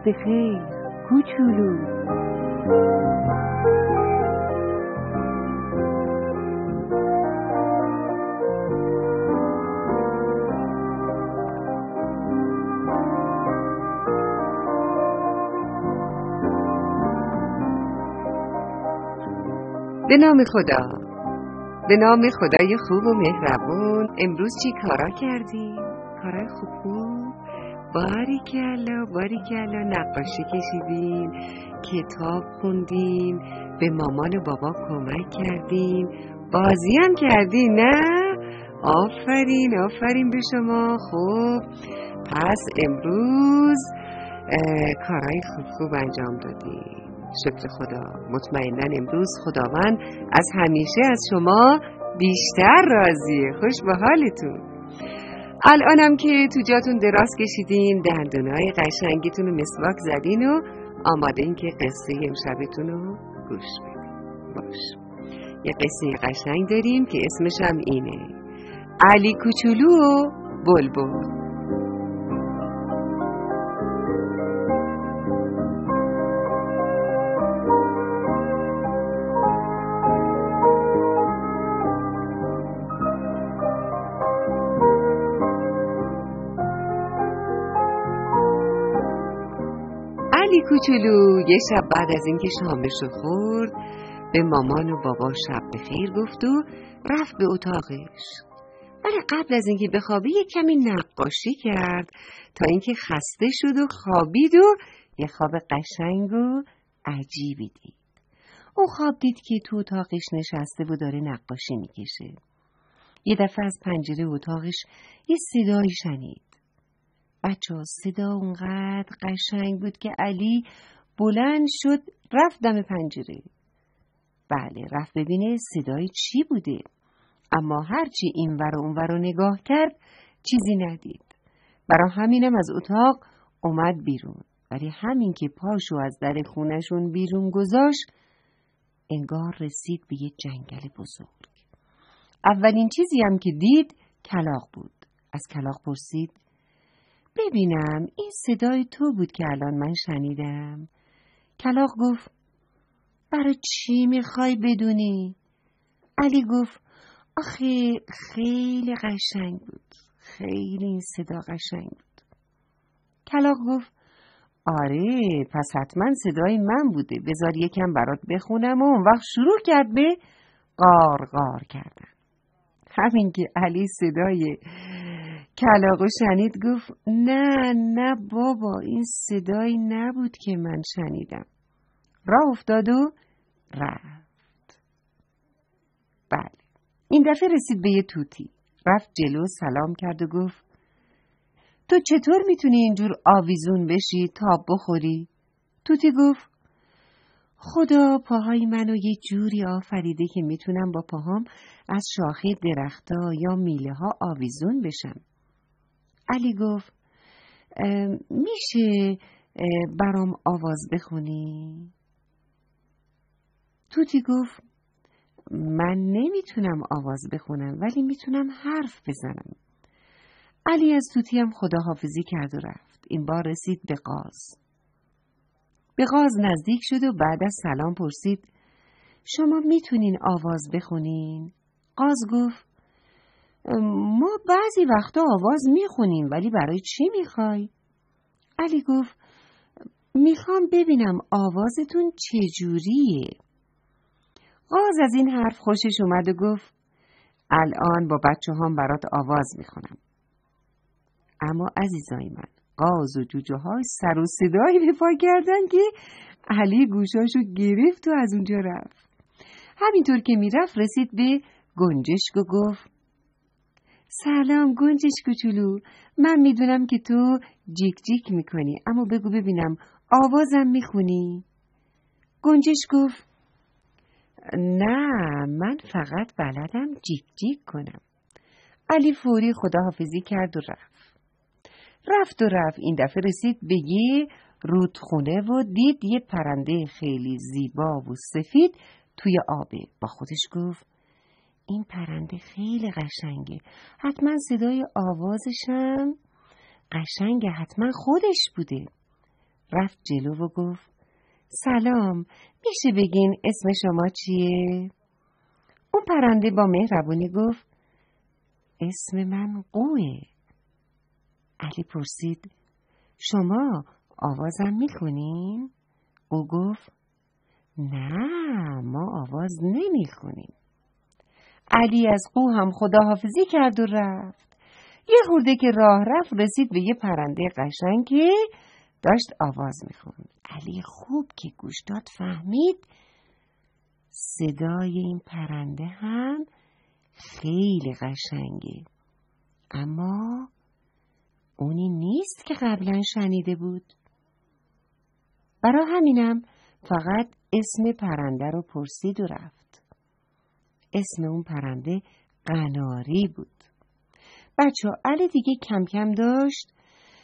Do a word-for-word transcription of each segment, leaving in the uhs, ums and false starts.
بخیر کوچولو. به نام خدا، به نام خدای خوب و مهربون. امروز چی کارا کردیم؟ کارای خوب خوب؟ باریکلا باریکلا. نقاشی کشیدیم، کتاب خوندیم، به مامان و بابا کمک کردیم، بازی هم کردیم. نه؟ آفرین آفرین به شما. خوب، پس امروز کارای خوب خوب انجام دادیم. شکر خدا. مطمئناً امروز خداوند از همیشه از شما بیشتر راضیه. خوش به حالتون. الانم که تو جاتون دراز کشیدین، دندونای قشنگتون رو مسواک زدین و آماده این که قصه امشبتون رو گوش بدین. باش، یه قصه قشنگ داریم که اسمش هم اینه: علی کوچولو و بلبل. علی کوچولو یه شب بعد از اینکه شامشو خورد به مامان و بابا شب بخیر گفت و رفت به اتاقش. ولی قبل از اینکه بخوابه یه کمی نقاشی کرد تا اینکه خسته شد و خوابید و یه خواب قشنگ و عجیبی دید. اون خواب دید که تو اتاقش نشسته و داره نقاشی میکشه. یه دفعه از پنجره اتاقش یه صدایی شنید. بچه ها، صدا اونقدر قشنگ بود که علی بلند شد رفت دم پنجره. بله، رفت ببینه صدای چی بوده، اما هرچی این ور و اون ور رو نگاه کرد چیزی ندید. برای همینم از اتاق اومد بیرون. ولی همین که پاشو از در خونشون بیرون گذاشت انگار رسید به یه جنگل بزرگ. اولین چیزی هم که دید کلاغ بود. از کلاغ پرسید: ببینم این صدای تو بود که الان من شنیدم؟ کلاغ گفت: برای چی میخوای بدونی؟ علی گفت: آخه خیلی قشنگ بود، خیلی این صدا قشنگ بود. کلاغ گفت: آره، پس حتما صدای من بوده، بذار یکم برات بخونم. و اون وقت شروع کرد به قار قار کردن. همین که علی صدای کلاغو شنید گفت: نه نه بابا، این صدایی نبود که من شنیدم. راه افتاد و رفت. بله، این دفعه رسید به یه توتی. رفت جلو، سلام کرد و گفت: تو چطور میتونی اینجور آویزون بشی تا بخوری؟ توتی گفت: خدا پاهای منو یه جوری آفریده که میتونم با پاهام از شاخه درختا یا میله ها آویزون بشم. علی گفت: میشه برام آواز بخونی؟ توتی گفت: من نمیتونم آواز بخونم ولی میتونم حرف بزنم. علی از توتی هم خداحافظی کرد و رفت. این بار رسید به قاز. به قاز نزدیک شد و بعد از سلام پرسید: شما میتونین آواز بخونین؟ قاز گفت: ما بعضی وقتا آواز میخونیم، ولی برای چی میخوای؟ علی گفت: میخوام ببینم آوازتون چجوریه. قاز از این حرف خوشش اومد و گفت: الان با بچه هم برات آواز میخونم. اما عزیزای من، قاز و جوجه های سر و صدایی به پا کردن که علی گوشاشو گرفت و از اونجا رفت. همینطور که میرفت رسید به گنجشک و گفت: سلام گنجش کوچولو، من میدونم که تو جیک جیک میکنی، اما بگو ببینم آوازم میخونی؟ گنجش گفت: نه، من فقط بلدم جیک جیک کنم. علی فوری خداحافظی کرد و رفت. رفت و رفت. این دفعه رسید به یه رودخونه و دید یه پرنده خیلی زیبا و سفید توی آبه. با خودش گفت: این پرنده خیلی قشنگه، حتما صدای آوازشم قشنگه، حتما خودش بوده. رفت جلو و گفت سلام، میشه بگین اسم شما چیه؟ اون پرنده با مهربونی گفت اسم من قوه. علی پرسید شما آوازم میخونین؟ او گفت نه، ما آواز نمیخونیم. علی از قو هم خداحافظی کرد و رفت. یه خورده که راه رفت رسید به یه پرنده قشنگ که داشت آواز میخوند. علی خوب که گوش داد فهمید صدای این پرنده هم خیلی قشنگه، اما اونی نیست که قبلا شنیده بود. برای همینم فقط اسم پرنده رو پرسید و رفت. اسم اون پرنده قناری بود. بچه ها علی دیگه کم کم داشت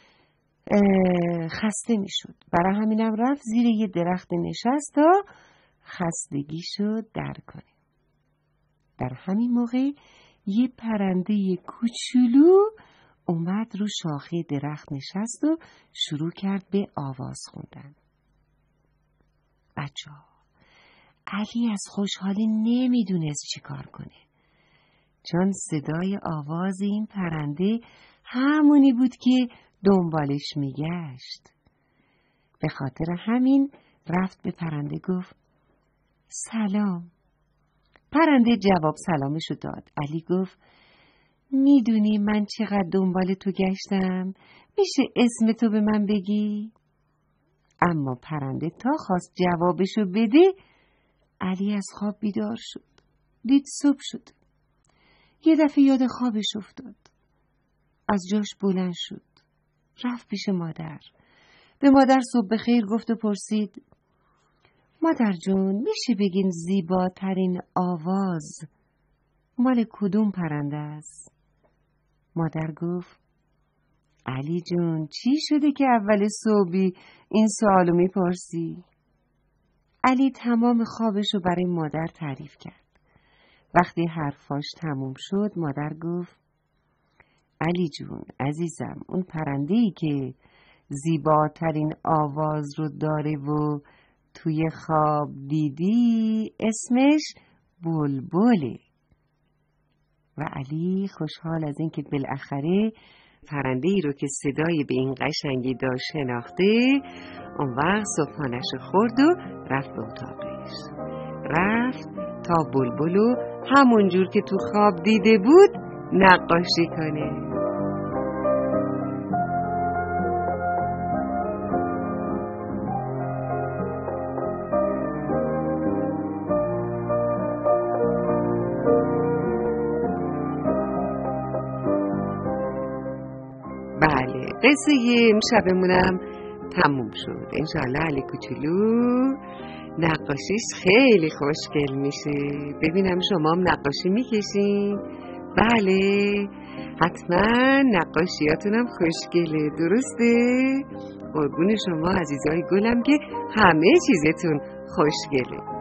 خسته می شد. برای همینم رفت زیر یه درخت نشست تا خستگیشو در کنه. در همین موقع یه پرنده کوچولو اومد رو شاخه درخت نشست و شروع کرد به آواز خوندن. بچه ها علی از خوشحالی نمیدونست چی کار کنه، چون صدای آواز این پرنده همونی بود که دنبالش میگشت. به خاطر همین رفت به پرنده گفت سلام. پرنده جواب سلامشو داد. علی گفت میدونی من چقدر دنبال تو گشتم، میشه اسم تو به من بگی؟ اما پرنده تا خواست جوابشو بده علی از خواب بیدار شد. دید صبح شد. یه دفعه یاد خوابش افتاد. از جاش بلند شد. رفت پیش مادر. به مادر صبح بخیر گفت و پرسید مادر جون میشه بگین زیباترین آواز مال کدوم پرنده است؟ مادر گفت علی جون چی شده که اول صبحی این سوالو میپرسی؟ علی تمام خوابشو برای مادر تعریف کرد. وقتی حرفاش تموم شد مادر گفت علی جون عزیزم، اون پرنده‌ای که زیباترین آواز رو داره و توی خواب دیدی اسمش بلبله. و علی خوشحال از این که بالاخره پرنده‌ای رو که صدای به این قشنگی داشت شناخته، اون وقت صبحانه‌شو خورد و رفت به اتاقش. رفت تا بلبلو همون جور که تو خواب دیده بود نقاشی کنه. بله، قصه امشبمونم تموم شد. انشالله علی کوچولو نقاشیش خیلی خوشگل میشه. ببینم شما هم نقاشی میکشین؟ بله، حتما نقاشیاتونم خوشگله، درسته؟ قربون شما عزیزای گلم که همه چیزتون خوشگله.